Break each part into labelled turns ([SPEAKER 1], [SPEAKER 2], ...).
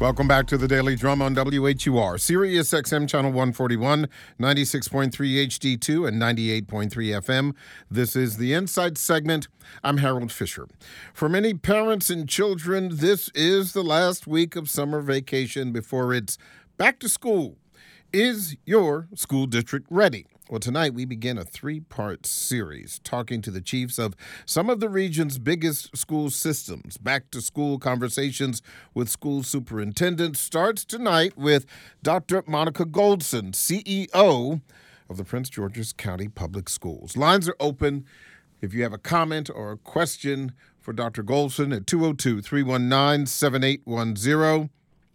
[SPEAKER 1] Welcome back to the Daily Drum on WHUR, Sirius XM Channel 141, 96.3 HD2, and 98.3 FM. This is the Insight segment. I'm Harold Fisher. For many parents and children, this is the last week of summer vacation before it's back to school. Is your school district ready? Well, tonight we begin a three-part series talking to the chiefs of some of the region's biggest school systems. Back-to-school conversations with school superintendents starts tonight with Dr. Monica Goldson, CEO of the Prince George's County Public Schools. Lines are open. If you have a comment or a question for Dr. Goldson at 202-319-7810.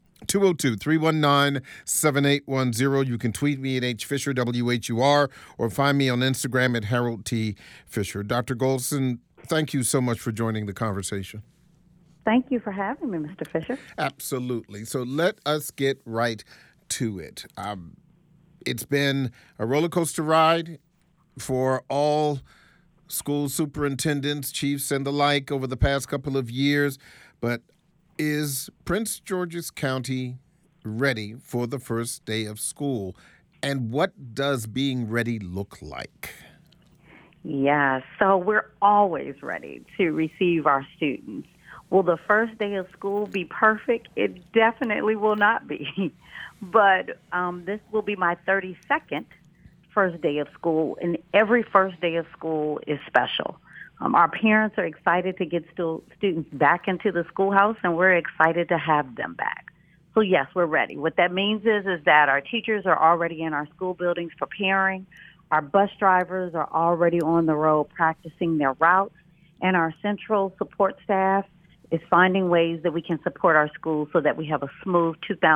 [SPEAKER 1] 202-319-7810. You can tweet me at HFisherWHUR or find me on Instagram at Harold T. Fisher. Dr. Goldson, thank you so much for joining the conversation.
[SPEAKER 2] Thank you for having me, Mr. Fisher.
[SPEAKER 1] Absolutely. So let us get right to it. It's been a roller coaster ride for all school superintendents, chiefs, and the like over the past couple of years, but is Prince George's County ready for the first day of school? And what does being ready look like?
[SPEAKER 2] Yeah, so we're always ready to receive our students. Will the first day of school be perfect? It definitely will not be. But this will be my 32nd first day of school, and every first day of school is special. Our parents are excited to get students back into the schoolhouse, and we're excited to have them back. So, yes, we're ready. What that means is that our teachers are already in our school buildings preparing. Our bus drivers are already on the road practicing their routes, and our central support staff is finding ways that we can support our schools so that we have a smooth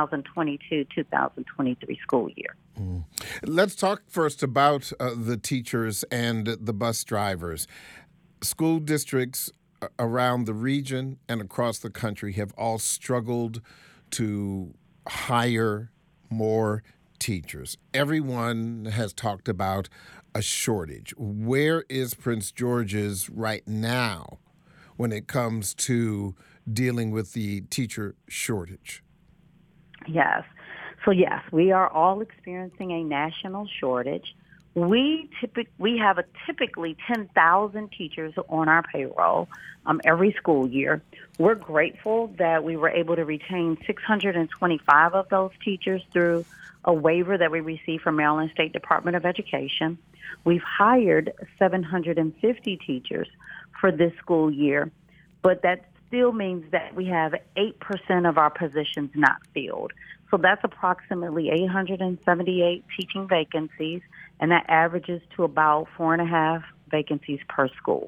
[SPEAKER 2] 2022-2023 school year.
[SPEAKER 1] Let's talk first about the teachers and the bus drivers. School districts around the region and across the country have all struggled to hire more teachers. Everyone has talked about a shortage. Where is Prince George's right now when it comes to dealing with the teacher shortage?
[SPEAKER 2] Yes. So, yes, we are all experiencing a national shortage. We have typically 10,000 teachers on our payroll every school year. We're grateful that we were able to retain 625 of those teachers through a waiver that we received from Maryland State Department of Education. We've hired 750 teachers for this school year, but that still means that we have 8% of our positions not filled. So that's approximately 878 teaching vacancies, and that averages to about 4.5 vacancies per school.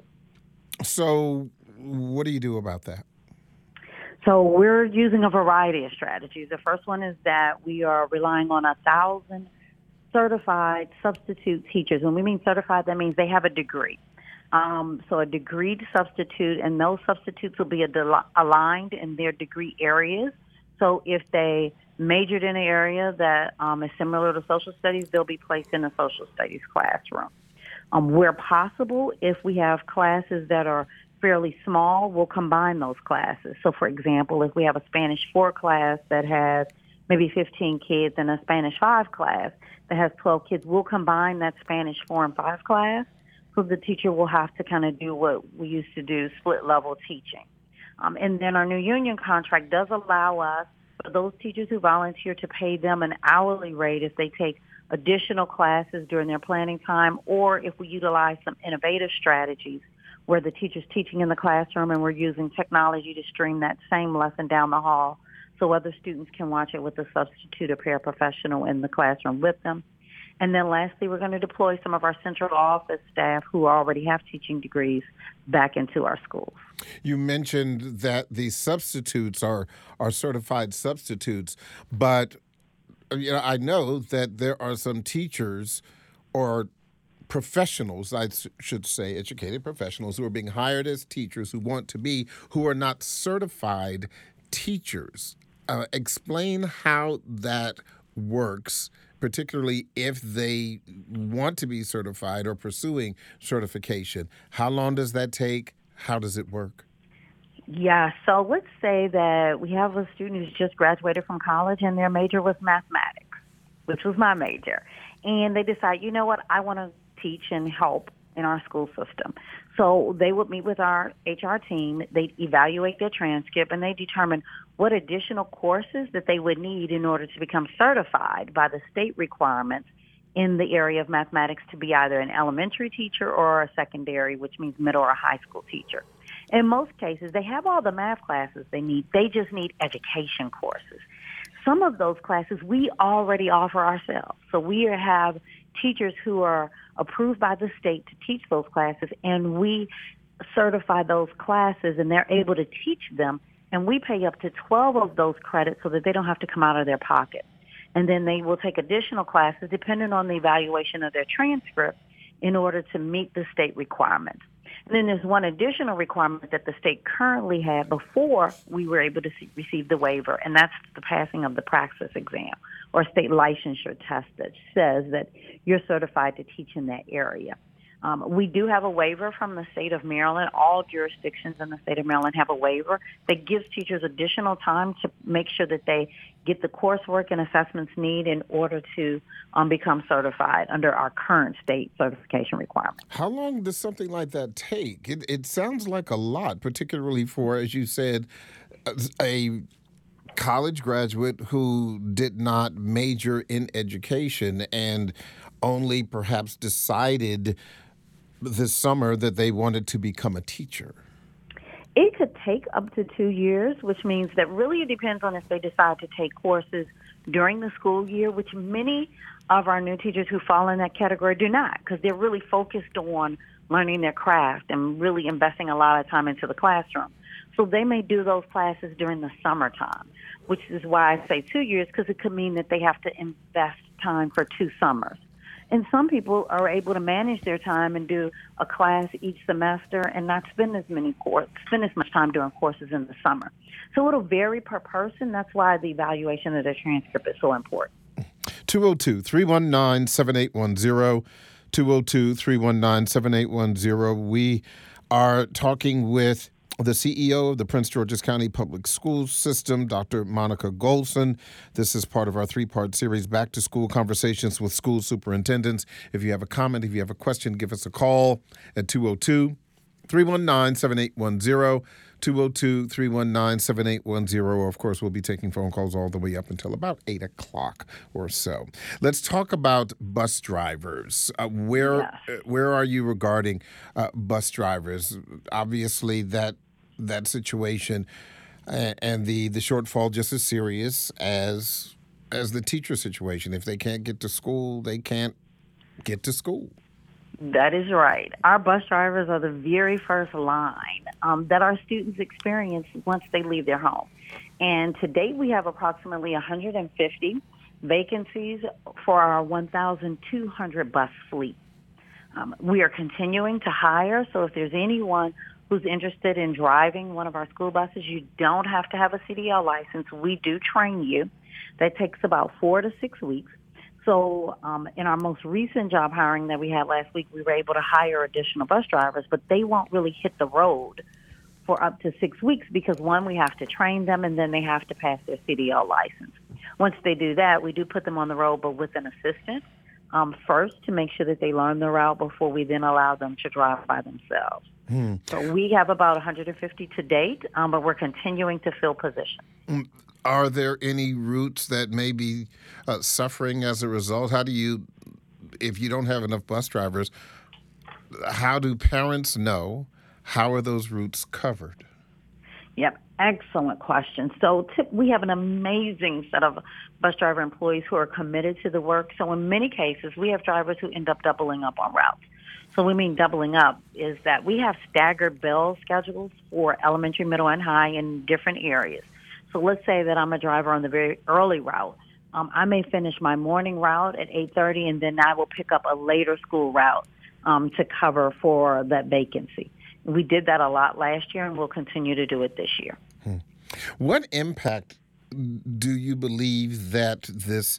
[SPEAKER 1] So what do you do about that?
[SPEAKER 2] So we're using a variety of strategies. The first one is that we are relying on 1,000 certified substitute teachers. When we mean certified, that means they have a degree. So a degreed substitute, and those substitutes will be aligned in their degree areas. So if they majored in an area that is similar to social studies, they'll be placed in a social studies classroom. Where possible, if we have classes that are fairly small, we'll combine those classes. So, for example, if we have a Spanish 4 class that has maybe 15 kids and a Spanish 5 class that has 12 kids, we'll combine that Spanish 4 and 5 class. So the teacher will have to kind of do what we used to do, split-level teaching. And then our new union contract does allow us, for those teachers who volunteer, to pay them an hourly rate if they take additional classes during their planning time, or if we utilize some innovative strategies where the teacher's teaching in the classroom and we're using technology to stream that same lesson down the hall so other students can watch it with a substitute or paraprofessional in the classroom with them. And then lastly, we're going to deploy some of our central office staff who already have teaching degrees back into our schools.
[SPEAKER 1] You mentioned that the substitutes are certified substitutes, but I know that there are some teachers or professionals, I should say, educated professionals who are being hired as teachers who are not certified teachers. Explain how that works, particularly if they want to be certified or pursuing certification. How long does that take? How does it work?
[SPEAKER 2] Yeah, so let's say that we have a student who's just graduated from college and their major was mathematics, which was my major. And they decide, you know what, I want to teach and help in our school system. So they would meet with our HR team, they'd evaluate their transcript, and they determine what additional courses that they would need in order to become certified by the state requirements in the area of mathematics to be either an elementary teacher or a secondary, which means middle or high school teacher. In most cases, they have all the math classes they need. They just need education courses. Some of those classes we already offer ourselves. So we have teachers who are approved by the state to teach those classes, and we certify those classes, and they're able to teach them, and we pay up to 12 of those credits so that they don't have to come out of their pocket. And then they will take additional classes depending on the evaluation of their transcript in order to meet the state requirements. And then there's one additional requirement that the state currently had before we were able to receive the waiver, and that's the passing of the praxis exam or state licensure test that says that you're certified to teach in that area. We do have a waiver from the state of Maryland. All jurisdictions in the state of Maryland have a waiver that gives teachers additional time to make sure that they get the coursework and assessments need in order to become certified under our current state certification requirements.
[SPEAKER 1] How long does something like that take? It sounds like a lot, particularly for, as you said, a college graduate who did not major in education and only perhaps decided this summer that they wanted to become a teacher.
[SPEAKER 2] It could take up to 2 years, which means that really it depends on if they decide to take courses during the school year, which many of our new teachers who fall in that category do not, because they're really focused on learning their craft and really investing a lot of time into the classroom. So they may do those classes during the summertime, which is why I say 2 years, because it could mean that they have to invest time for 2 summers. And some people are able to manage their time and do a class each semester and not spend as much time doing courses in the summer. So it'll vary per person. That's why the evaluation of the transcript is so important.
[SPEAKER 1] 202-319-7810, 202-319-7810. We are talking with the CEO of the Prince George's County Public School System, Dr. Monica Golson. This is part of our 3-part series, Back to School Conversations with School Superintendents. If you have a comment, if you have a question, give us a call at 202-319-7810, 202-319-7810. Or, of course, we'll be taking phone calls all the way up until about 8 o'clock or so. Let's talk about bus drivers. Where are you regarding bus drivers? Obviously, that situation and the shortfall just as serious as the teacher situation. If they can't get to school, they can't get to school.
[SPEAKER 2] That is right. Our bus drivers are the very first line that our students experience once they leave their home. And to date, we have approximately 150 vacancies for our 1,200 bus fleet. We are continuing to hire, so if there's anyone who's interested in driving one of our school buses, you don't have to have a CDL license. We do train you. That takes about 4 to 6 weeks. So in our most recent job hiring that we had last week, we were able to hire additional bus drivers, but they won't really hit the road for up to 6 weeks because, one, we have to train them, and then they have to pass their CDL license. Once they do that, we do put them on the road, but with an assistant first to make sure that they learn the route before we then allow them to drive by themselves. So we have about 150 to date, but we're continuing to fill positions.
[SPEAKER 1] Are there any routes that may be suffering as a result? How do you, if you don't have enough bus drivers, how do parents know? How are those routes covered?
[SPEAKER 2] Yep, excellent question. So we have an amazing set of bus driver employees who are committed to the work. So in many cases, we have drivers who end up doubling up on routes. So we mean doubling up is that we have staggered bell schedules for elementary, middle, and high in different areas. So let's say that I'm a driver on the very early route. I may finish my morning route at 8:30, and then I will pick up a later school route to cover for that vacancy. We did that a lot last year, and we'll continue to do it this year.
[SPEAKER 1] What impact do you believe that this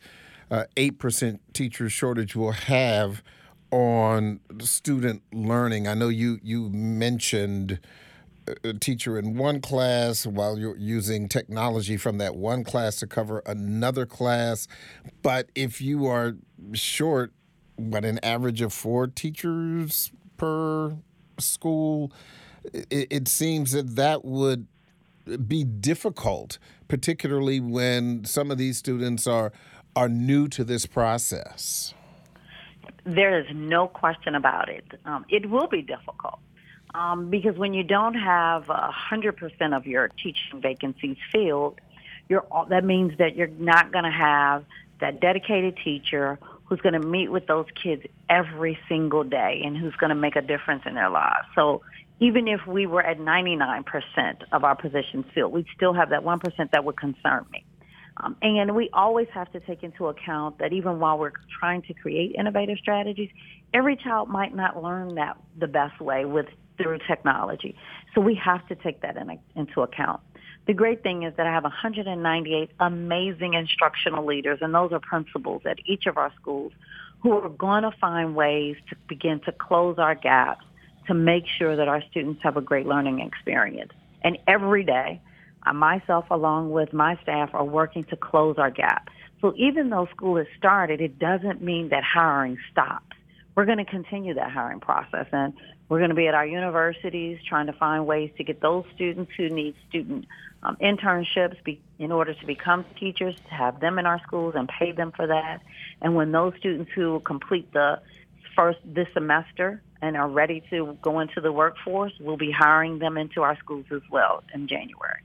[SPEAKER 1] 8% teacher shortage will have on student learning? I know you mentioned a teacher in one class while you're using technology from that one class to cover another class. But if you are short, an average of 4 teachers per school, it seems that would be difficult, particularly when some of these students are new to this process.
[SPEAKER 2] There is no question about it. It will be difficult because when you don't have 100% of your teaching vacancies filled, that means that you're not going to have that dedicated teacher who's going to meet with those kids every single day and who's going to make a difference in their lives. So even if we were at 99% of our positions filled, we'd still have that 1% that would concern me. And we always have to take into account that even while we're trying to create innovative strategies, every child might not learn that the best way through technology. So we have to take that into account. The great thing is that I have 198 amazing instructional leaders, and those are principals at each of our schools, who are going to find ways to begin to close our gaps to make sure that our students have a great learning experience. And every day, I myself, along with my staff, are working to close our gap. So even though school has started, it doesn't mean that hiring stops. We're going to continue that hiring process, and we're going to be at our universities trying to find ways to get those students who need student internships in order to become teachers, to have them in our schools and pay them for that. And when those students who complete this semester and are ready to go into the workforce, we'll be hiring them into our schools as well in January.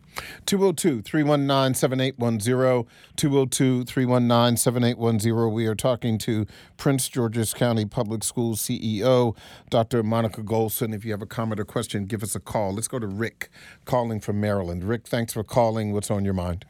[SPEAKER 1] 202-319-7810, 202-319-7810. We are talking to Prince George's County Public Schools CEO, Dr. Monica Golson. If you have a comment or question, give us a call. Let's go to Rick calling from Maryland. Rick, thanks for calling. What's on your mind?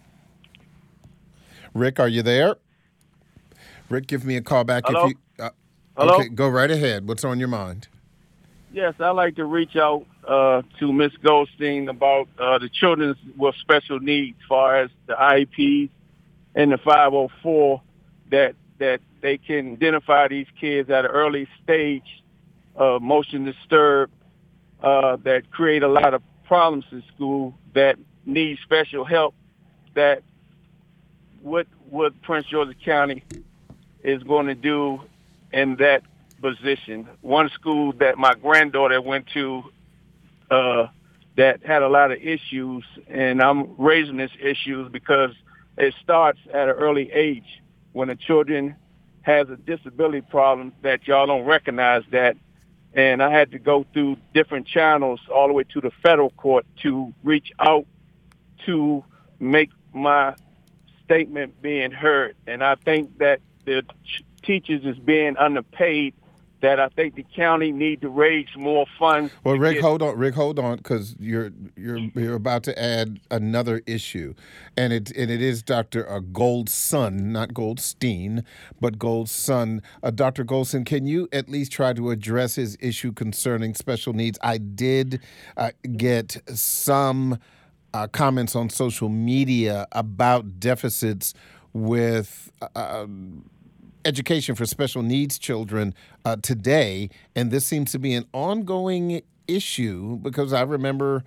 [SPEAKER 1] Rick, are you there? Rick, give me a call back.
[SPEAKER 3] Hello?
[SPEAKER 1] If you,
[SPEAKER 3] Hello?
[SPEAKER 1] Okay, go right ahead. What's on your mind?
[SPEAKER 3] Yes, I'd like to reach out to Ms. Goldstein about the children with special needs, as far as the IEPs and the 504, that they can identify these kids at an early stage of motion disturbed that create a lot of problems in school, that need special help, that what Prince George's County is going to do in that position. One school that my granddaughter went to that had a lot of issues, and I'm raising these issues because it starts at an early age when a children has a disability problem that y'all don't recognize that. And I had to go through different channels all the way to the federal court to reach out to make my statement being heard. And I think that the teachers is being underpaid, that I think the county need to raise more funds.
[SPEAKER 1] Well, Rick, hold on, because you're about to add another issue, and it is Dr. Goldson, not Goldstein, but Goldson. Dr. Goldson, can you at least try to address his issue concerning special needs? I did get some comments on social media about deficits with education for special needs children today, and this seems to be an ongoing issue because I remember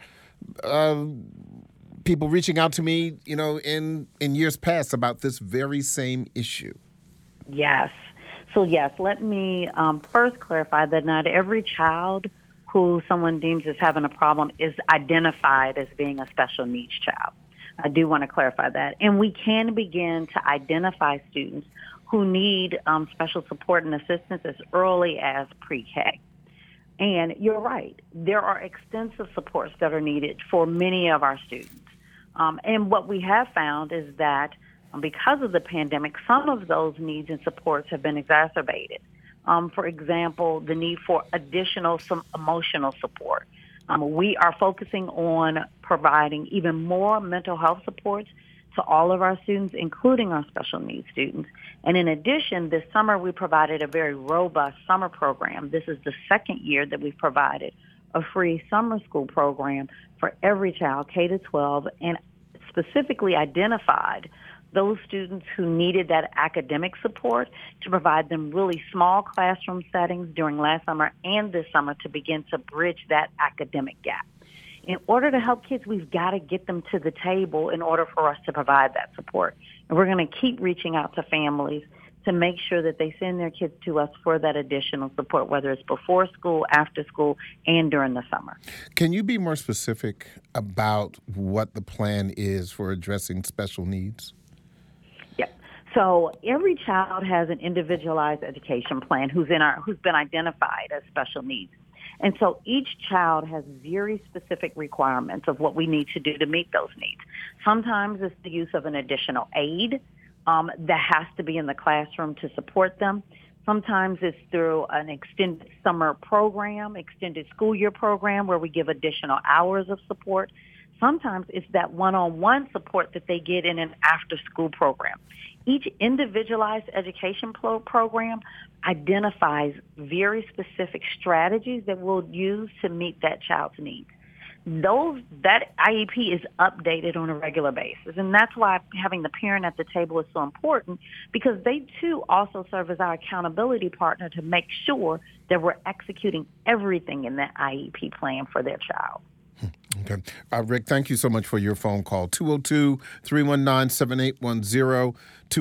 [SPEAKER 1] people reaching out to me, in years past about this very same issue.
[SPEAKER 2] Yes. So yes, let me first clarify that not every child who someone deems as having a problem is identified as being a special needs child. I do want to clarify that. And we can begin to identify students who need special support and assistance as early as pre-K. And you're right, there are extensive supports that are needed for many of our students. And what we have found is that because of the pandemic, some of those needs and supports have been exacerbated. For example, the need for additional emotional support. We are focusing on providing even more mental health supports to all of our students, including our special needs students. And in addition, this summer we provided a very robust summer program. This is the second year that we've provided a free summer school program for every child, K-12, and specifically identified those students who needed that academic support to provide them really small classroom settings during last summer and this summer to begin to bridge that academic gap. In order to help kids, we've got to get them to the table in order for us to provide that support. And we're going to keep reaching out to families to make sure that they send their kids to us for that additional support, whether it's before school, after school, and during the summer.
[SPEAKER 1] Can you be more specific about what the plan is for addressing special needs?
[SPEAKER 2] Yep. So every child has an individualized education plan who's been identified as special needs. And so each child has very specific requirements of what we need to do to meet those needs. Sometimes it's the use of an additional aid that has to be in the classroom to support them. Sometimes it's through an extended summer program, extended school year program where we give additional hours of support. Sometimes it's that one-on-one support that they get in an after-school program. Each individualized education program identifies very specific strategies that we'll use to meet that child's needs. That IEP is updated on a regular basis, and that's why having the parent at the table is so important, because they too also serve as our accountability partner to make sure that we're executing everything in that IEP plan for their child.
[SPEAKER 1] Okay. Rick, thank you so much for your phone call. 202-319-7810,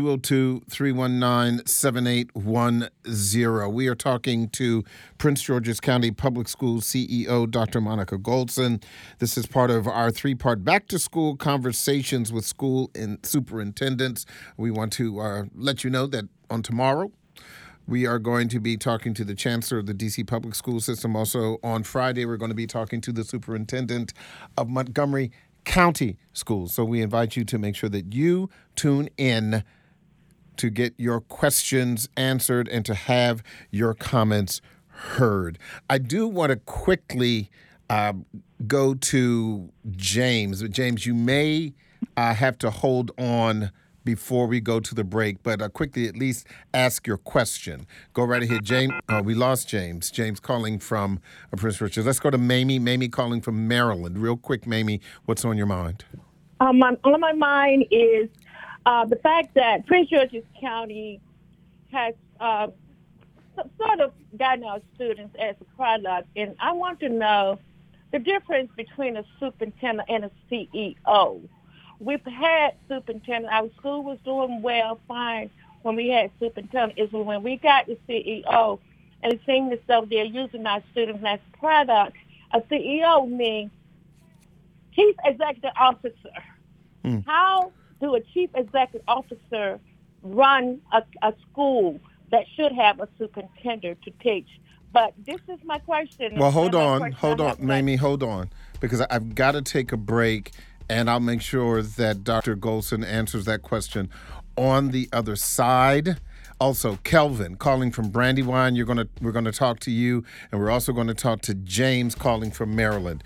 [SPEAKER 1] 202-319-7810. We are talking to Prince George's County Public Schools CEO, Dr. Monica Goldson. This is part of our three-part back-to-school conversations with school and superintendents. We want to let you know that on tomorrow, we are going to be talking to the chancellor of the D.C. Public School System. Also on Friday, we're going to be talking to the superintendent of Montgomery County Schools. So we invite you to make sure that you tune in to get your questions answered and to have your comments heard. I do want to quickly go to James. James, you may have to hold on before we go to the break, but quickly at least ask your question. Go right ahead, James. We lost James. James calling from Prince George's. Let's go to Mamie. Mamie calling from Maryland. Real quick, Mamie, what's on your mind?
[SPEAKER 4] On my mind is the fact that Prince George's County has sort of gotten our students as a product, and I want to know the difference between a superintendent and a CEO. We've had superintendent. Our school was doing well, fine, when we had superintendent. Is when we got the CEO, and it seems as though they're using our students as product. A CEO means Chief Executive Officer. How do a Chief Executive Officer run a school that should have a superintendent to teach? But this is my question.
[SPEAKER 1] Well, hold on, Mamie, hold on, because I've got to take a break. And I'll make sure that Dr. Goldson answers that question on the other side. Also, Kelvin calling from Brandywine. We're gonna talk to you, and we're also going to talk to James calling from Maryland.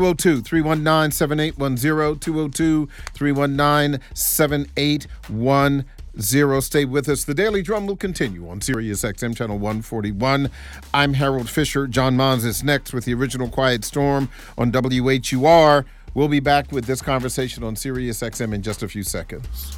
[SPEAKER 1] 202-319-7810, 202-319-7810. Stay with us. The Daily Drum will continue on Sirius XM Channel 141. I'm Harold Fisher. John Mons is next with the original Quiet Storm on WHUR. We'll be back with this conversation on Sirius XM in just a few seconds.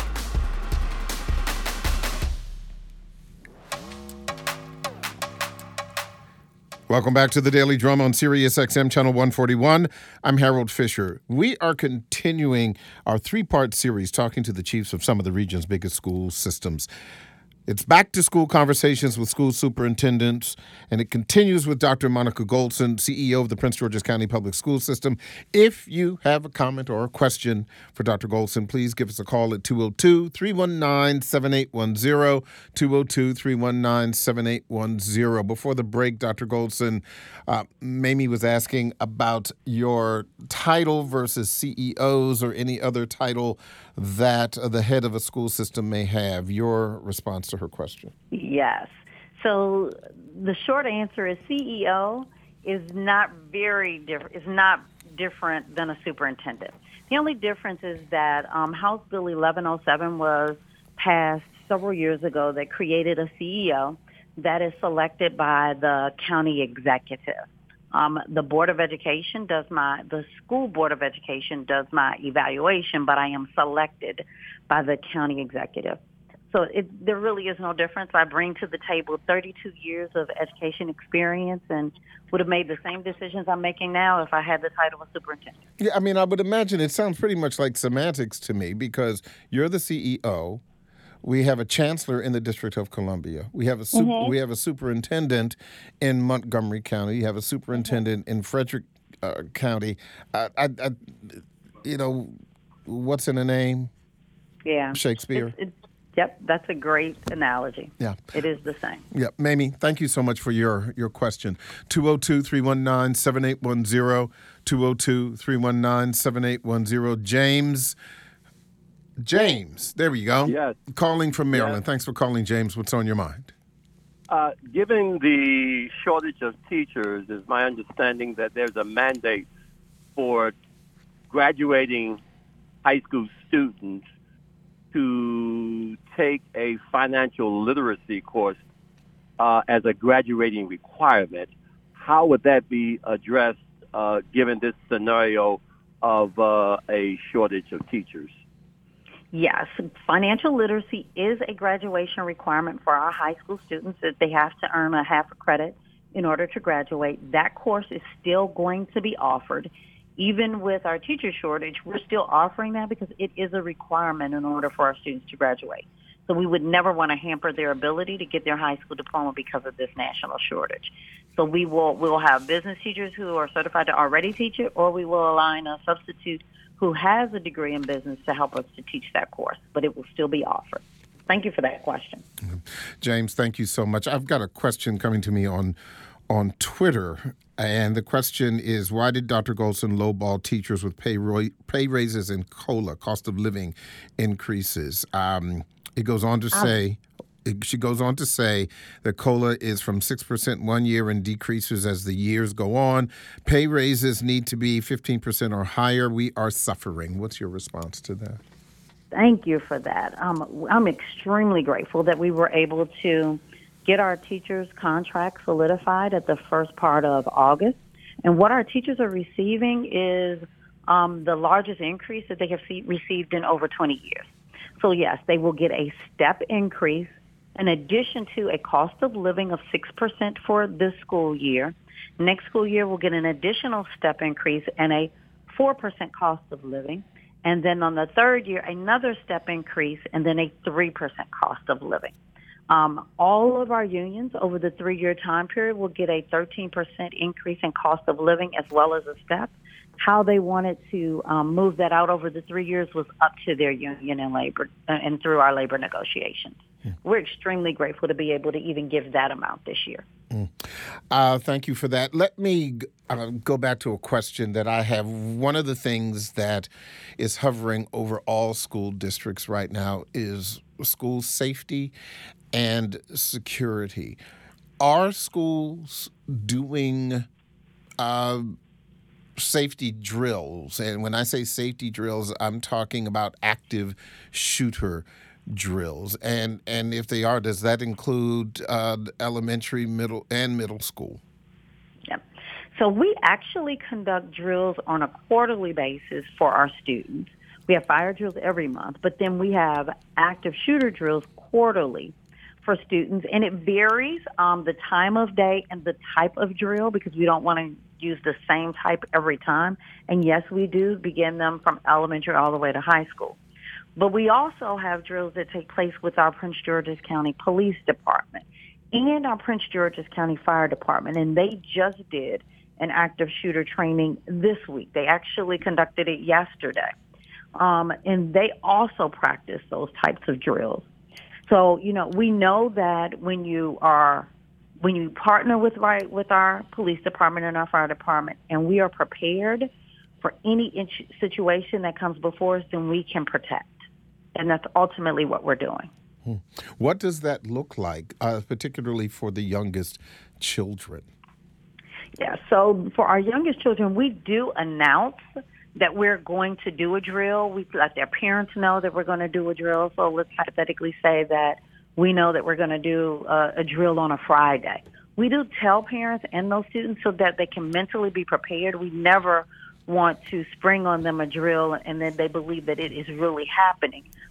[SPEAKER 1] Welcome back to the Daily Drum on Sirius XM Channel 141. I'm Harold Fisher. We are continuing our three-part series talking to the chiefs of some of the region's biggest school systems. It's back-to-school conversations with school superintendents, and it continues with Dr. Monica Goldson, CEO of the Prince George's County Public School System. If you have a comment or a question for Dr. Goldson, please give us a call at 202-319-7810, 202-319-7810. Before the break, Dr. Goldson, Mamie was asking about your title versus CEOs or any other title that the head of a school system may have. Your response to her question.
[SPEAKER 2] Yes. So the short answer is CEO is not different than a superintendent. The only difference is that House Bill 1107 was passed several years ago that created a CEO that is selected by the county executive. The Board of Education the School Board of Education does my evaluation, but I am selected by the county executive. So there really is no difference. I bring to the table 32 years of education experience and would have made the same decisions I'm making now if I had the title of superintendent.
[SPEAKER 1] Yeah, I mean, I would imagine it sounds pretty much like semantics to me because you're the CEO. We have a chancellor in the District of Columbia. We have a superintendent in Montgomery County. You have a superintendent in Frederick County. What's in a name?
[SPEAKER 2] Yeah.
[SPEAKER 1] Shakespeare.
[SPEAKER 2] Yep, that's a great analogy.
[SPEAKER 1] Yeah.
[SPEAKER 2] It is the same.
[SPEAKER 1] Yeah. Mamie, thank you so much for your question. 202-319-7810, 202-319-7810. James, there we go.
[SPEAKER 5] Yes.
[SPEAKER 1] Calling from Maryland.
[SPEAKER 5] Yes.
[SPEAKER 1] Thanks for calling, James. What's on your mind?
[SPEAKER 5] Given the shortage of teachers, is my understanding that there's a mandate for graduating high school students to take a financial literacy course as a graduating requirement. How would that be addressed given this scenario of a shortage of teachers?
[SPEAKER 2] Yes, financial literacy is a graduation requirement for our high school students that they have to earn a half a credit in order to graduate. That course is still going to be offered. Even with our teacher shortage, we're still offering that because it is a requirement in order for our students to graduate. So we would never want to hamper their ability to get their high school diploma because of this national shortage. So we'll have business teachers who are certified to already teach it, or we will align a substitute who has a degree in business to help us to teach that course, but it will still be offered. Thank you for that question.
[SPEAKER 1] James, thank you so much. I've got a question coming to me on Twitter, and the question is, why did Dr. Golson lowball teachers with pay raises and COLA, cost of living increases? It goes on to say, she goes on to say that COLA is from 6% one year and decreases as the years go on. Pay raises need to be 15% or higher. We are suffering. What's your response to that?
[SPEAKER 2] Thank you for that. I'm extremely grateful that we were able to get our teachers' contract solidified at the first part of August. And what our teachers are receiving is the largest increase that they have received in over 20 years. So, yes, they will get a step increase in addition to a cost of living of 6% for this school year. Next school year, we'll get an additional step increase and a 4% cost of living. And then on the third year, another step increase and then a 3% cost of living. All of our unions over the 3-year time period will get a 13% increase in cost of living as well as a step. How they wanted to move that out over the 3 years was up to their union and labor and through our labor negotiations. We're extremely grateful to be able to even give that amount this year.
[SPEAKER 1] Thank you for that. Let me go back to a question that I have. One of the things that is hovering over all school districts right now is school safety and security. Are schools doing safety drills? And when I say safety drills, I'm talking about active shooter drills. And if they are, does that include elementary, middle school?
[SPEAKER 2] Yeah. So we actually conduct drills on a quarterly basis for our students. We have fire drills every month, but then we have active shooter drills quarterly for students, and it varies the time of day and the type of drill because we don't want to use the same type every time. And yes, we do begin them from elementary all the way to high school. But we also have drills that take place with our Prince George's County Police Department and our Prince George's County Fire Department, and they just did an active shooter training this week. They actually conducted it yesterday, and they also practice those types of drills. So, we know that when you partner with our police department and our fire department, and we are prepared for any situation that comes before us, then we can protect. And that's ultimately what we're doing.
[SPEAKER 1] What does that look like, particularly for the youngest children?
[SPEAKER 2] Yeah, so for our youngest children, we do announce that we're going to do a drill. We let their parents know that we're going to do a drill. So let's hypothetically say that we know that we're going to do a drill on a Friday. We do tell parents and those students so that they can mentally be prepared. We never want to spring on them a drill and then they believe that it is really happening.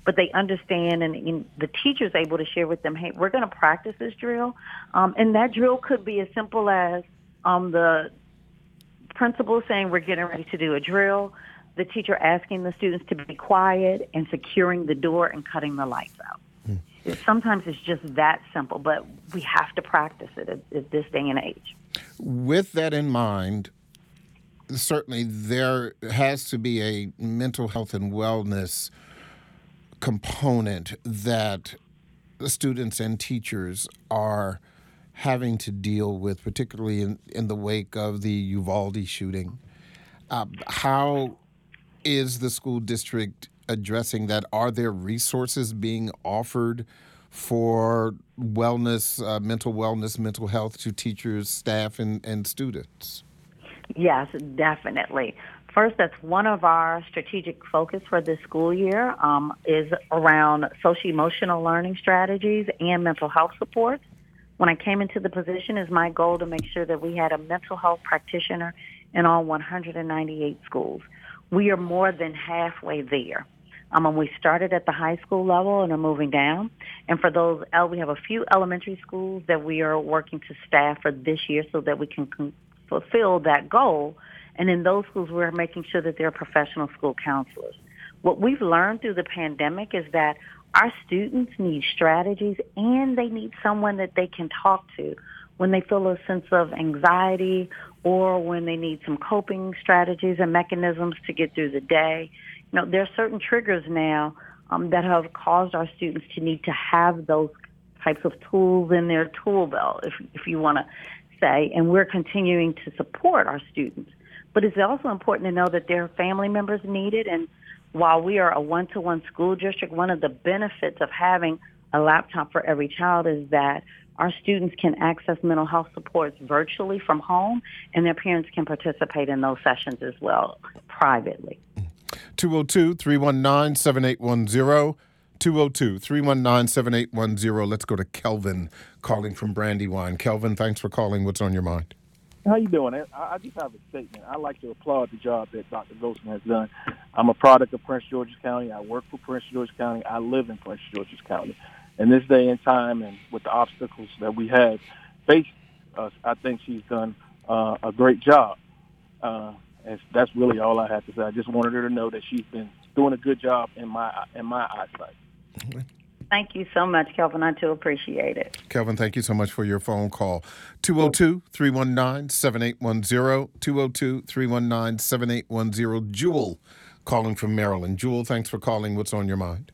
[SPEAKER 2] but they understand, and the teacher's able to share with them, hey, we're going to practice this drill. And that drill could be as simple as the principal saying we're getting ready to do a drill, the teacher asking the students to be quiet and securing the door and cutting the lights out. Sometimes it's just that simple, but we have to practice it at this day and age.
[SPEAKER 1] With that in mind, certainly there has to be a mental health and wellness component that students and teachers are having to deal with, particularly in the wake of the Uvalde shooting. How is the school district addressing that? Are there resources being offered for wellness, mental health to teachers, staff, and students?
[SPEAKER 2] Yes, definitely. First, that's one of our strategic focus for this school year is around social-emotional learning strategies and mental health supports. When I came into the position, it's my goal to make sure that we had a mental health practitioner in all 198 schools. We are more than halfway there. We started at the high school level and are moving down. And for those, we have a few elementary schools that we are working to staff for this year so that we can fulfill that goal. And in those schools, we're making sure that they're professional school counselors. What we've learned through the pandemic is that our students need strategies and they need someone that they can talk to when they feel a sense of anxiety or when they need some coping strategies and mechanisms to get through the day. There are certain triggers now that have caused our students to need to have those types of tools in their tool belt, if you want to say, and we're continuing to support our students. But it's also important to know that their family members need it, and while we are a one-to-one school district, one of the benefits of having a laptop for every child is that our students can access mental health supports virtually from home, and their parents can participate in those sessions as well privately.
[SPEAKER 1] 202-319-7810. 202-319-7810. Let's go to Kelvin calling from Brandywine. Kelvin, thanks for calling. What's on your mind?
[SPEAKER 6] How you doing? I just have a statement. I like to applaud the job that Dr. Ghostin has done. I'm a product of Prince George's County. I work for Prince George's County. I live in Prince George's County. In this day and time and with the obstacles that we have faced us, I think she's done a great job. And that's really all I have to say. I just wanted her to know that she's been doing a good job in my eyesight.
[SPEAKER 2] Thank you so much, Kelvin. I too appreciate it.
[SPEAKER 1] Kelvin, thank you so much for your phone call. 202-319-7810. 202-319-7810. Jewel calling from Maryland. Jewel, thanks for calling. What's on your mind?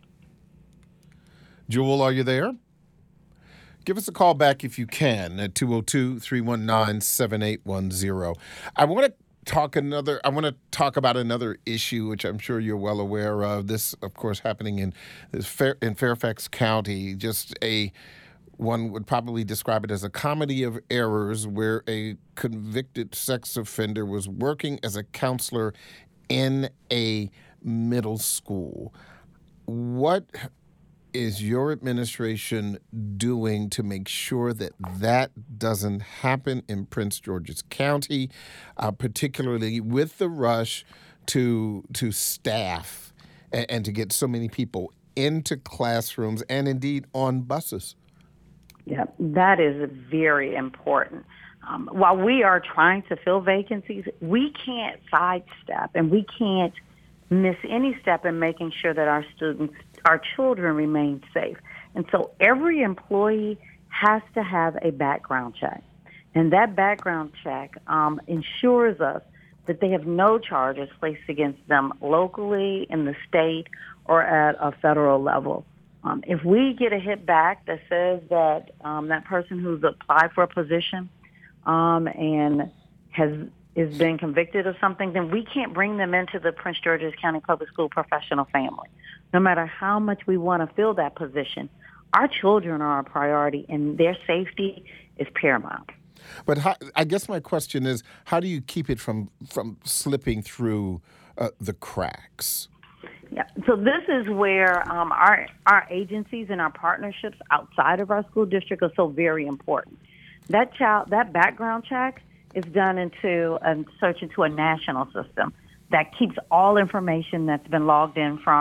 [SPEAKER 1] Jewel, are you there? Give us a call back if you can at 202-319-7810. I want to talk about another issue, which I'm sure you're well aware of. This, of course, happening in Fairfax County. One would probably describe it as a comedy of errors, where a convicted sex offender was working as a counselor in a middle school. What is your administration doing to make sure that doesn't happen in Prince George's County, particularly with the rush to staff and to get so many people into classrooms and indeed on buses?
[SPEAKER 2] Yeah, that is very important. While we are trying to fill vacancies, we can't sidestep and we can't miss any step in making sure that our children remain safe. And so every employee has to have a background check. And that background check ensures us that they have no charges placed against them locally, in the state, or at a federal level. If we get a hit back that says that that person who's applied for a position and is being convicted of something, then we can't bring them into the Prince George's County Public School professional family. No matter how much we want to fill that position, our children are a priority, and their safety is paramount.
[SPEAKER 1] But I guess my question is, how do you keep it from slipping through the cracks?
[SPEAKER 2] Yeah. So this is where our agencies and our partnerships outside of our school district are so very important. That background check is done into a national system that keeps all information that's been logged in from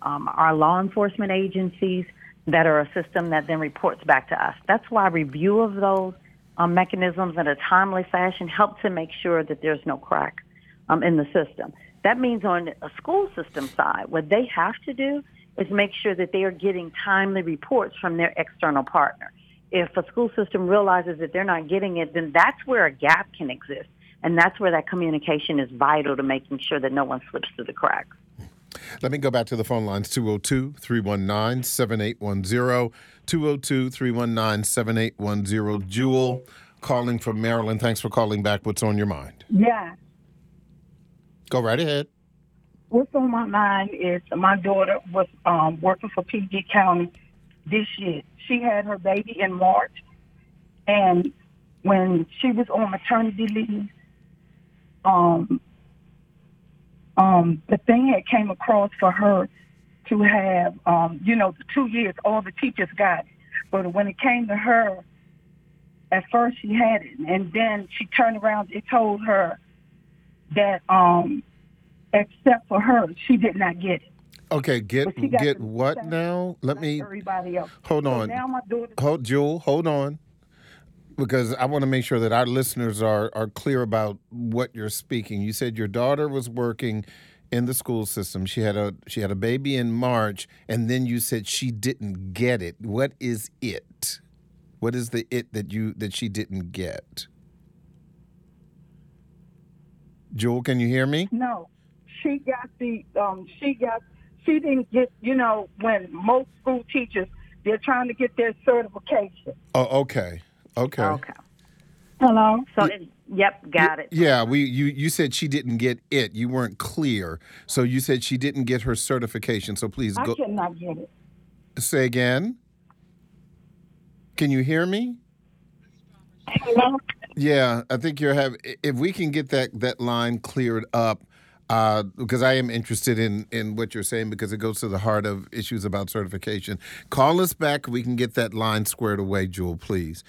[SPEAKER 2] our law enforcement agencies that are a system that then reports back to us. That's why review of those mechanisms in a timely fashion help to make sure that there's no crack in the system. That means on a school system side, what they have to do is make sure that they are getting timely reports from their external partner. If a school system realizes that they're not getting it, then that's where a gap can exist. And that's where that communication is vital to making sure that no one slips through the cracks.
[SPEAKER 1] Let me go back to the phone lines, 202-319-7810, 202-319-7810. Jewel, calling from Maryland. Thanks for calling back. What's on your mind?
[SPEAKER 7] Yeah.
[SPEAKER 1] Go right ahead.
[SPEAKER 7] What's on my mind is my daughter was working for PG County this year. She had her baby in March, and when she was on maternity leave, the thing had came across for her to have, the 2 years, all the teachers got it. But when it came to her, at first she had it, and then she turned around, it told her that except for her, she did not get it.
[SPEAKER 1] Okay, get what now? Let me
[SPEAKER 7] everybody else.
[SPEAKER 1] Hold on.
[SPEAKER 7] So now my daughter.
[SPEAKER 1] Jewel, hold on, because I want to make sure that our listeners are clear about what you're speaking. You said your daughter was working in the school system. She had a baby in March, and then you said she didn't get it. What is it? What is the it that she didn't get? Jewel, can you hear me?
[SPEAKER 7] No, she got she didn't get, when most school teachers, they're trying to get their certification.
[SPEAKER 1] Oh, okay.
[SPEAKER 7] Hello?
[SPEAKER 2] So, yep, got it.
[SPEAKER 1] Yeah, you said she didn't get it. You weren't clear. So you said she didn't get her certification. So please go.
[SPEAKER 7] I cannot get it.
[SPEAKER 1] Say again. Can you hear me?
[SPEAKER 7] Hello?
[SPEAKER 1] Yeah, I think if we can get that line cleared up, because I am interested in what you're saying, because it goes to the heart of issues about certification. Call us back. We can get that line squared away, Jewel, please.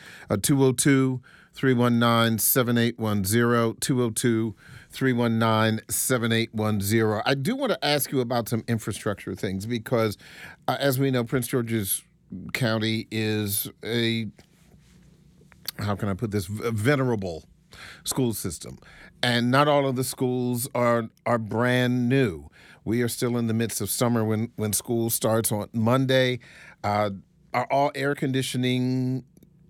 [SPEAKER 1] 202-319-7810, 202-319-7810. I do want to ask you about some infrastructure things, because as we know, Prince George's County is how can I put this, venerable school system. And not all of the schools are brand new. We are still in the midst of summer when school starts on Monday. Are all air conditioning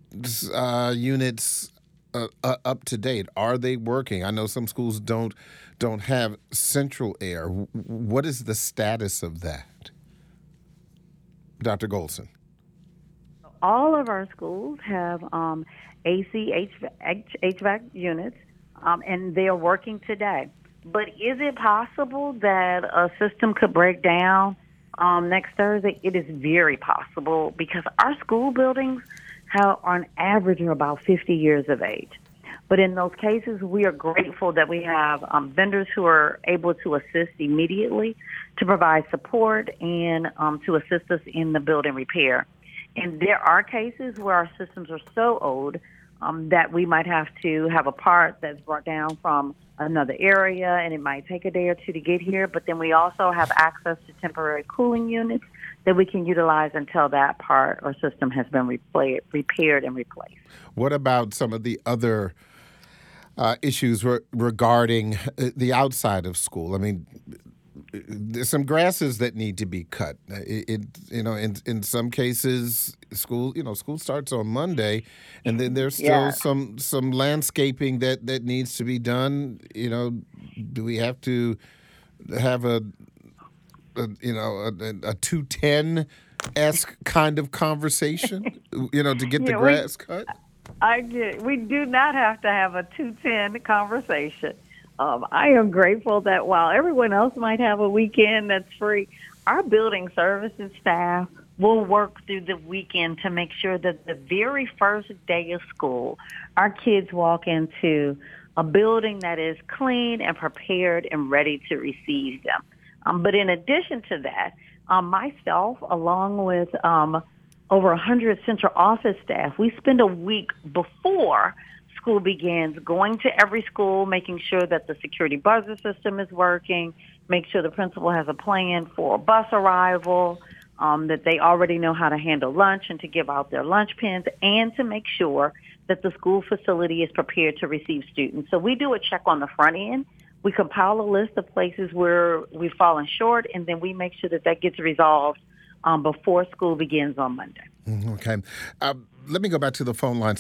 [SPEAKER 1] units up to date? Are they working? I know some schools don't have central air. What is the status of that? Dr. Golson.
[SPEAKER 2] All of our schools have AC, HVAC units, and they are working today. But is it possible that a system could break down next Thursday? It is very possible, because our school buildings on average are about 50 years of age. But in those cases, we are grateful that we have vendors who are able to assist immediately, to provide support, and to assist us in the building repair. And there are cases where our systems are so old that we might have to have a part that's brought down from another area, and it might take a day or two to get here. But then we also have access to temporary cooling units that we can utilize until that part or system has been repaired and replaced.
[SPEAKER 1] What about some of the other issues regarding the outside of school? I mean, there's some grasses that need to be cut. In some cases, school starts on Monday, and then there's still some landscaping that needs to be done. Do we have to have a 210-esque kind of conversation, to get the grass cut?
[SPEAKER 2] I get it. We do not have to have a 210 conversation. I am grateful that while everyone else might have a weekend that's free, our building services staff will work through the weekend to make sure that the very first day of school, our kids walk into a building that is clean and prepared and ready to receive them. But in addition to that, myself, along with over 100 central office staff, we spend a week before school begins, going to every school, making sure that the security buzzer system is working, make sure the principal has a plan for bus arrival, that they already know how to handle lunch and to give out their lunch pins, and to make sure that the school facility is prepared to receive students. So we do a check on the front end. We compile a list of places where we've fallen short, and then we make sure that that gets resolved before school begins on Monday.
[SPEAKER 1] Okay. Let me go back to the phone lines,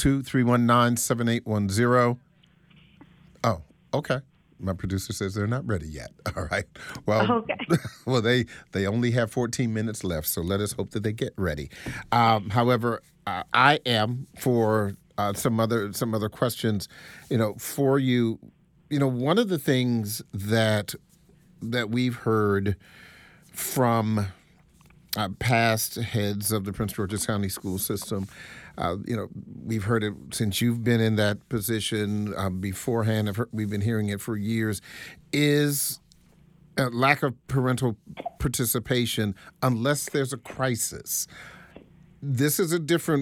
[SPEAKER 1] 202-319-7810. Oh, okay. My producer says they're not ready yet. All right. Well,
[SPEAKER 2] okay.
[SPEAKER 1] Well, they only have 14 minutes left, so let us hope that they get ready. However, I am for some other questions, for you. One of the things that we've heard from past heads of the Prince George's County school system, we've heard it since you've been in that position beforehand. We've been hearing it for years, is a lack of parental participation unless there's a crisis. This is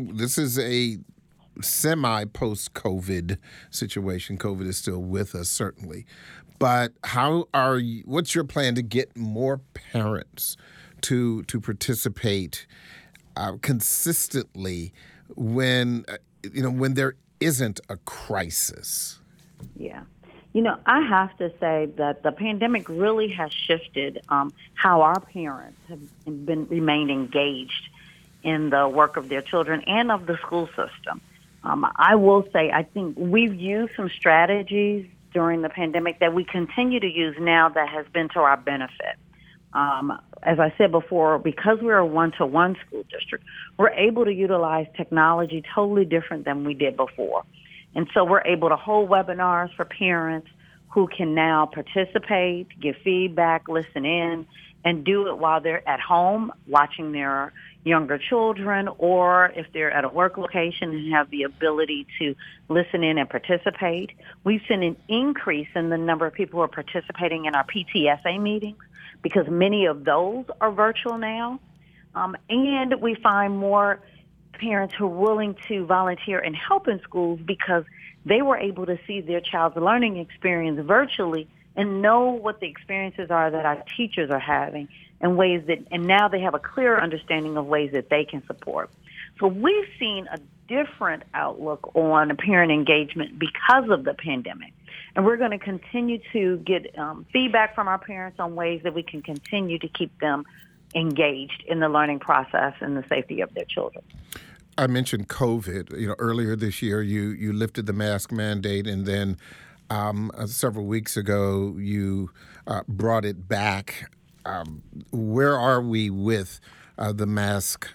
[SPEAKER 1] a semi-post-COVID situation. COVID is still with us, certainly. But what's your plan to get more parents to participate consistently when there isn't a crisis?
[SPEAKER 2] Yeah. I have to say that the pandemic really has shifted how our parents have remained engaged in the work of their children and of the school system. I will say I think we've used some strategies during the pandemic that we continue to use now that has been to our benefit. As I said before, because we're a one-to-one school district, we're able to utilize technology totally different than we did before. And so we're able to hold webinars for parents who can now participate, give feedback, listen in, and do it while they're at home watching their younger children, or if they're at a work location and have the ability to listen in and participate. We've seen an increase in the number of people who are participating in our PTSA meetings because many of those are virtual now. And we find more parents who are willing to volunteer and help in schools because they were able to see their child's learning experience virtually and know what the experiences are that our teachers are having and now they have a clearer understanding of ways that they can support. So we've seen a different outlook on parent engagement because of the pandemic. And we're going to continue to get feedback from our parents on ways that we can continue to keep them engaged in the learning process and the safety of their children.
[SPEAKER 1] I mentioned COVID. Earlier this year, you lifted the mask mandate, and then several weeks ago, you brought it back. Where are we with the mask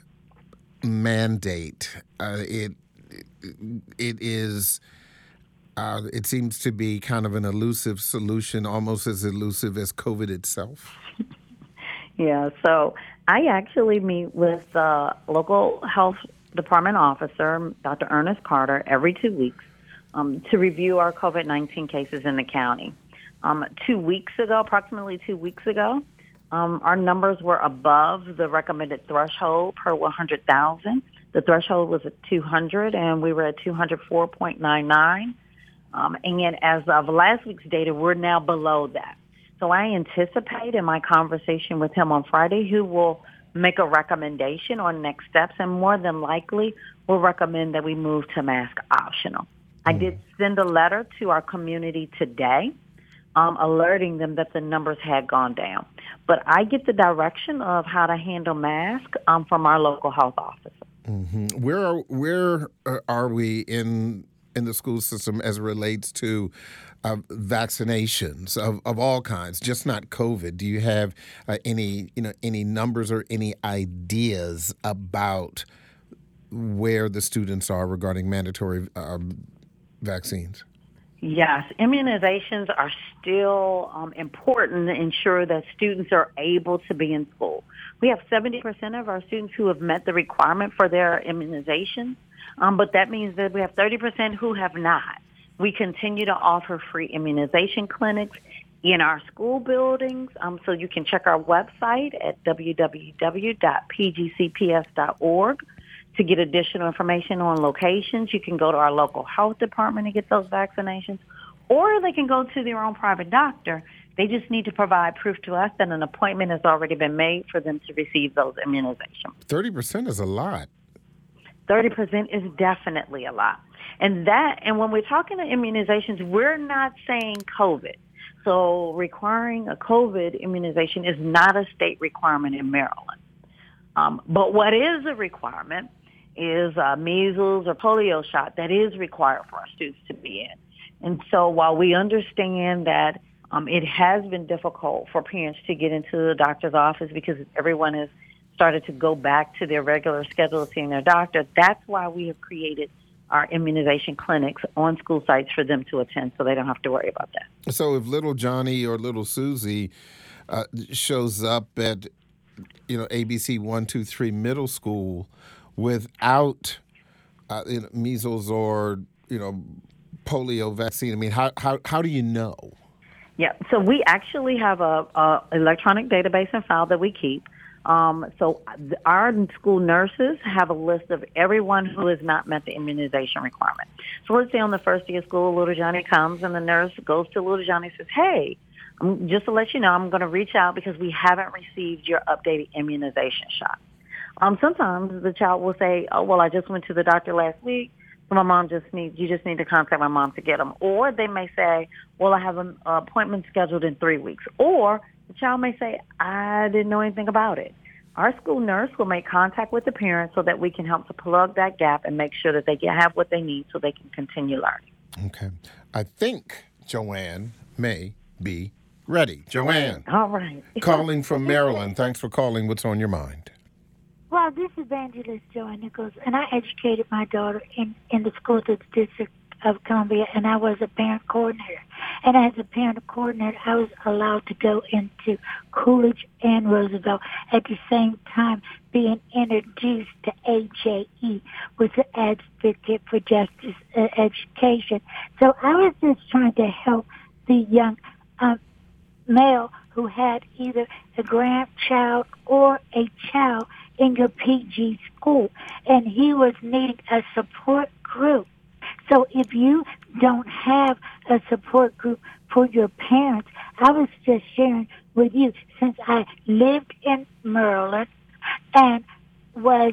[SPEAKER 1] mandate? It seems to be kind of an elusive solution, almost as elusive as COVID itself.
[SPEAKER 2] Yeah, so I actually meet with the local health department officer, Dr. Ernest Carter, every 2 weeks to review our COVID-19 cases in the county. Approximately 2 weeks ago, our numbers were above the recommended threshold per 100,000. The threshold was at 200, and we were at 204.99. And as of last week's data, we're now below that. So I anticipate in my conversation with him on Friday, he will make a recommendation on next steps, and more than likely will recommend that we move to mask optional. I did send a letter to our community today alerting them that the numbers had gone down. But I get the direction of how to handle masks from our local health officer.
[SPEAKER 1] Mm-hmm. Where are we in the school system as it relates to vaccinations of all kinds, just not COVID? Do you have any numbers or any ideas about where the students are regarding mandatory vaccines?
[SPEAKER 2] Yes, immunizations are still important to ensure that students are able to be in school. We have 70% of our students who have met the requirement for their immunization, but that means that we have 30% who have not. We continue to offer free immunization clinics in our school buildings, so you can check our website at www.pgcps.org To get additional information on locations, you can go to our local health department and get those vaccinations, or they can go to their own private doctor. They just need to provide proof to us that an appointment has already been made for them to receive those immunizations.
[SPEAKER 1] 30% is a lot.
[SPEAKER 2] 30% is definitely a lot. And when we're talking to immunizations, we're not saying COVID. So requiring a COVID immunization is not a state requirement in Maryland. But what is a requirement is a measles or polio shot that is required for our students to be in. And so while we understand that it has been difficult for parents to get into the doctor's office because everyone has started to go back to their regular schedule of seeing their doctor, that's why we have created our immunization clinics on school sites for them to attend so they don't have to worry about that.
[SPEAKER 1] So if little Johnny or little Susie shows up at ABC 123 middle school without measles or polio vaccine, I mean, how do you know?
[SPEAKER 2] Yeah, so we actually have a electronic database and file that we keep. So our school nurses have a list of everyone who has not met the immunization requirement. So let's say on the first day of school, little Johnny comes and the nurse goes to little Johnny and says, hey, just to let you know, I'm going to reach out because we haven't received your updated immunization shot. Sometimes the child will say, oh, well, I just went to the doctor last week. So you just need to contact my mom to get them. Or they may say, well, I have an appointment scheduled in 3 weeks. Or the child may say, I didn't know anything about it. Our school nurse will make contact with the parents so that we can help to plug that gap and make sure that they have what they need so they can continue learning.
[SPEAKER 1] Okay. I think Joanne may be ready. Joanne.
[SPEAKER 2] All right.
[SPEAKER 1] Calling from Maryland. Thanks for calling. What's on your mind?
[SPEAKER 8] Well, this is Evangelist Joanne Nichols, and I educated my daughter in the schools of the District of Columbia, and I was a parent coordinator. And as a parent coordinator, I was allowed to go into Coolidge and Roosevelt at the same time being introduced to AJE, with the Advocate for Justice Education. So I was just trying to help the young male who had either a grandchild or a child in your PG school, and he was needing a support group. So if you don't have a support group for your parents, I was just sharing with you, since I lived in Maryland and was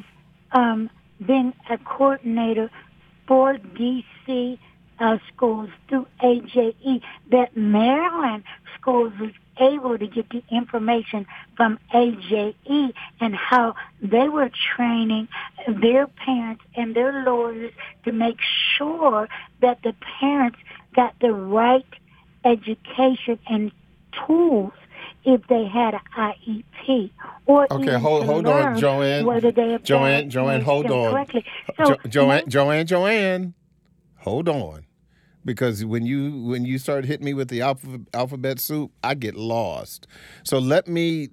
[SPEAKER 8] being a coordinator for D.C. Schools through AJE, that Maryland schools was able to get the information from AJE and how they were training their parents and their lawyers to make sure that the parents got the right education and tools if they had an IEP. Or
[SPEAKER 1] okay, hold on, Joanne.
[SPEAKER 8] Whether they
[SPEAKER 1] Joanne, hold on.
[SPEAKER 8] So,
[SPEAKER 1] Joanne, hold on. Because when you start hitting me with the alphabet soup, I get lost. So let me.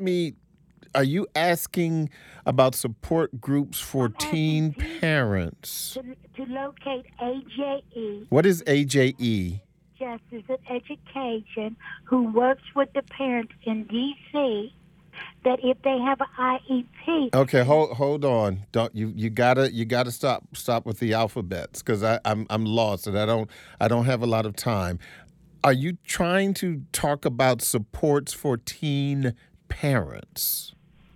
[SPEAKER 1] Are you asking about support groups for teen parents?
[SPEAKER 8] To locate AJE.
[SPEAKER 1] What is AJE?
[SPEAKER 8] Justice of Education, who works with the parents in D.C., that if they have an IEP.
[SPEAKER 1] Okay, hold on. You gotta stop with the alphabets, because I'm lost and I don't have a lot of time. Are you trying to talk about supports for teen parents?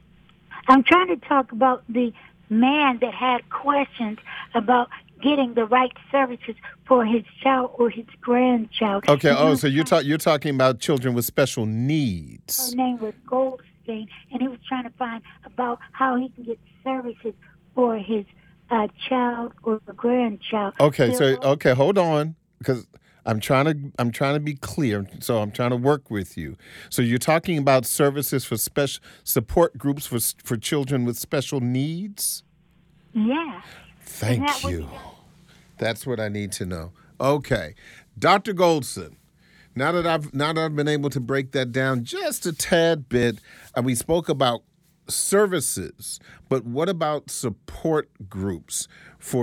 [SPEAKER 8] I'm trying to talk about the man that had questions about getting the right services for his child or his grandchild.
[SPEAKER 1] Okay. Oh, so you're talking about children with special needs.
[SPEAKER 8] Her name was Goldstein, and he was trying to find about how he can get services for his child or grandchild.
[SPEAKER 1] Okay. So hold on, because I'm trying to be clear. So I'm trying to work with you. So you're talking about services for special support groups for children with special needs?
[SPEAKER 8] Yeah.
[SPEAKER 1] Thank you. That's what I need to know. Okay. Dr. Goldson, now that I've been able to break that down just a tad bit, we spoke about services, but what about support groups for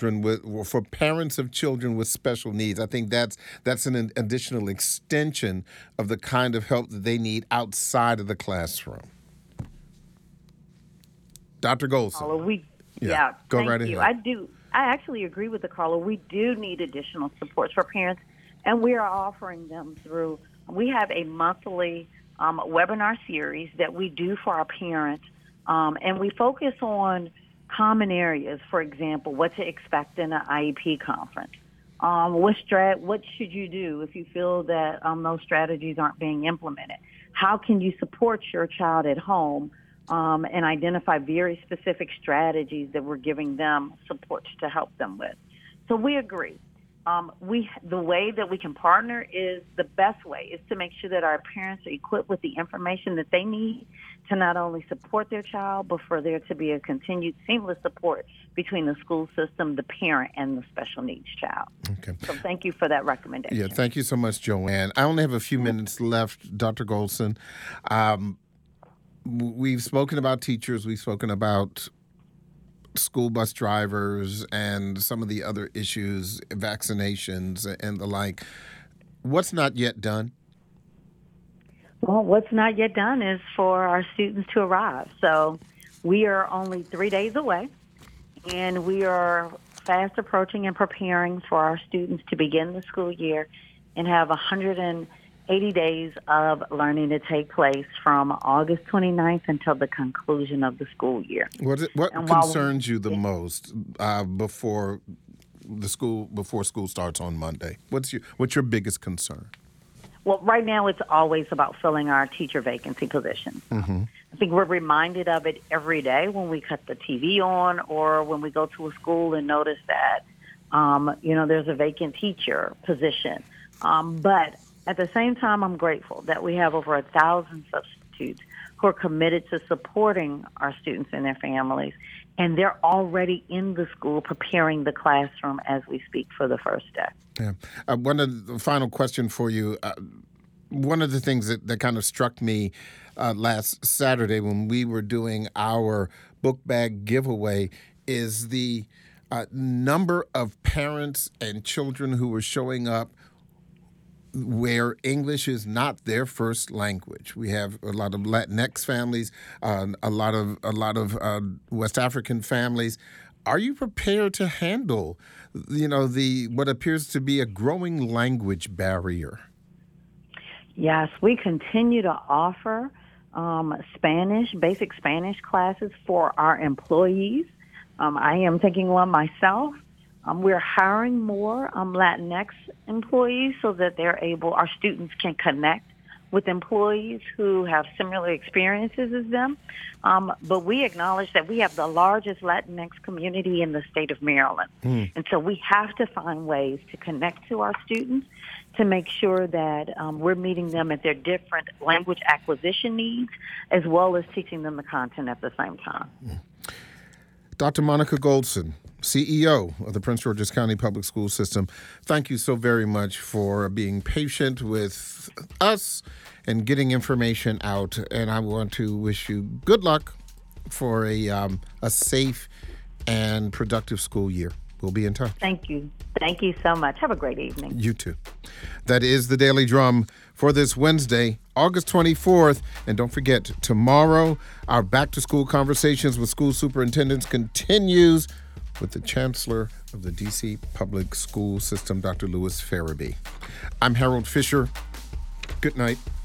[SPEAKER 1] for parents of children with special needs? I think that's an additional extension of the kind of help that they need outside of the classroom. Dr. Goldson.
[SPEAKER 2] Yeah.
[SPEAKER 1] Go
[SPEAKER 2] Thank
[SPEAKER 1] right
[SPEAKER 2] you.
[SPEAKER 1] ahead.
[SPEAKER 2] I actually agree with the caller. We do need additional supports for parents, and we are offering them through. We have a monthly webinar series that we do for our parents, and we focus on common areas. For example, what to expect in an IEP conference. What should you do if you feel that those strategies aren't being implemented? How can you support your child at home and identify very specific strategies that we're giving them support to help them with? So we agree. The way that we can partner is the best way is to make sure that our parents are equipped with the information that they need to not only support their child, but for there to be a continued seamless support between the school system, the parent, and the special needs child.
[SPEAKER 1] Okay.
[SPEAKER 2] So thank you for that recommendation.
[SPEAKER 1] Yeah, thank you so much, Joanne. I only have a few minutes left, Dr. Golson. We've spoken about teachers. We've spoken about school bus drivers and some of the other issues, vaccinations and the like. What's not yet done?
[SPEAKER 2] Well, what's not yet done is for our students to arrive. So we are only 3 days away, and we are fast approaching and preparing for our students to begin the school year and have 180 days of learning to take place from August 29th until the conclusion of the school year.
[SPEAKER 1] What concerns you the most before school starts on Monday? What's your biggest concern?
[SPEAKER 2] Well, right now it's always about filling our teacher vacancy positions.
[SPEAKER 1] Mm-hmm.
[SPEAKER 2] I think we're reminded of it every day when we cut the TV on or when we go to a school and notice that, there's a vacant teacher position. But at the same time, I'm grateful that we have over 1,000 substitutes who are committed to supporting our students and their families. And they're already in the school preparing the classroom as we speak for the first day.
[SPEAKER 1] Yeah. One of the final question for you. One of the things that kind of struck me last Saturday when we were doing our book bag giveaway is the number of parents and children who were showing up where English is not their first language. We have a lot of Latinx families, a lot of West African families. Are you prepared to handle, what appears to be a growing language barrier?
[SPEAKER 2] Yes, we continue to offer basic Spanish classes for our employees. I am taking one myself. We're hiring more Latinx employees so that our students can connect with employees who have similar experiences as them. But we acknowledge that we have the largest Latinx community in the state of Maryland. And so we have to find ways to connect to our students to make sure that we're meeting them at their different language acquisition needs as well as teaching them the content at the same time.
[SPEAKER 1] Dr. Monica Golson, CEO of the Prince George's County Public School System, thank you so very much for being patient with us and getting information out. And I want to wish you good luck for a safe and productive school year. We'll be in touch.
[SPEAKER 2] Thank you. Thank you so much. Have a great evening.
[SPEAKER 1] You too. That is the Daily Drum for this Wednesday, August 24th. And don't forget, tomorrow, our back-to-school conversations with school superintendents continues with the Chancellor of the D.C. Public School System, Dr. Louis Farabee. I'm Harold Fisher. Good night.